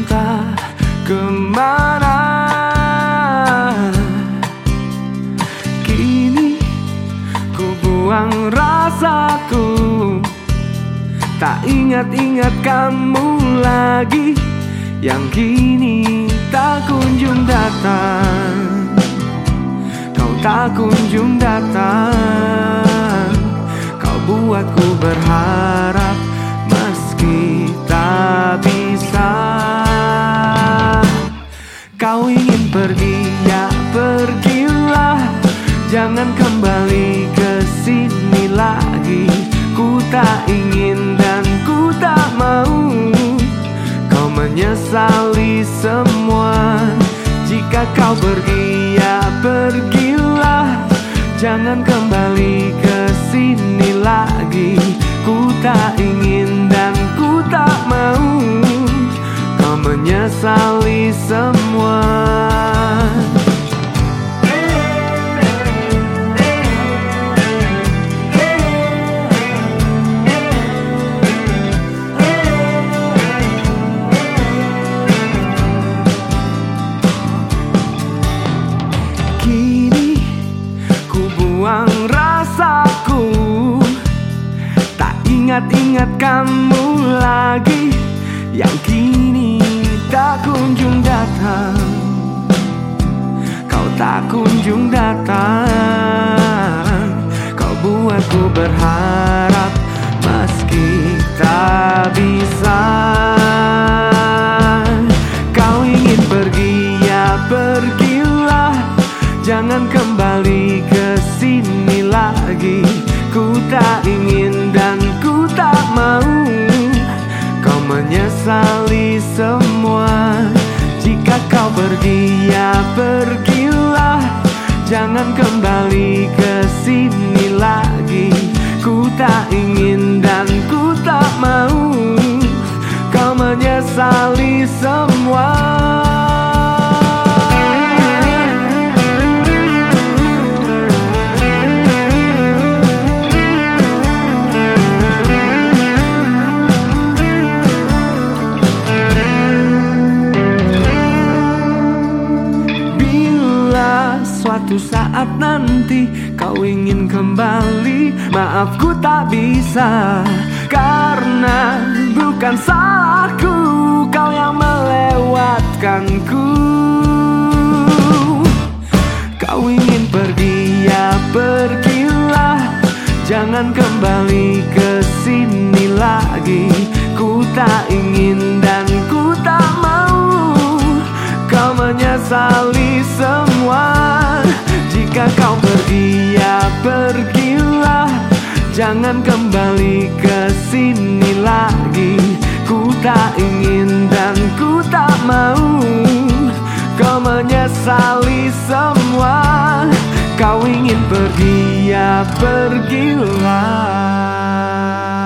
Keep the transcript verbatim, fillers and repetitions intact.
entah kemana. Kini ku buang rasaku, tak ingat-ingat kamu lagi, yang kini tak kunjung datang. Kau tak kunjung datang. Kau buatku berharap meski tak bisa. Kau ingin pergi, ya pergilah, jangan kembali ke sini lagi. Ku tak ingin dan ku tak mau kau menyesali semua. Jika kau pergi, ya pergilah, jangan kembali ke sini lagi. Ku tak ingin dan ku tak mau kau menyesali semua. Buang rasaku, tak ingat-ingat kamu lagi, yang kini tak kunjung datang. Kau tak kunjung datang. Kau buatku berharap meski tak bisa. Kau ingin pergi, ya pergilah, jangan kembali ke sini lagi. Ku tak ingin dan ku tak mau kau menyesali semua. Jika kau pergi, ya pergilah, jangan kembali ke sini lagi. Ku tak ingin dan ku tak mau kau menyesali semua. Suatu saat nanti kau ingin kembali, maaf ku tak bisa, karena bukan salahku, kau yang melewatkanku. Kau ingin pergi, ya pergilah, jangan kembali ke sini lagi. Ku tak ingin dan ku tak mau kau menyesali semua. Jika kau pergi, ya pergilah, jangan kembali ke sini lagi. Ku tak ingin dan ku tak mau kau menyesali semua. Kau ingin pergi, ya pergilah.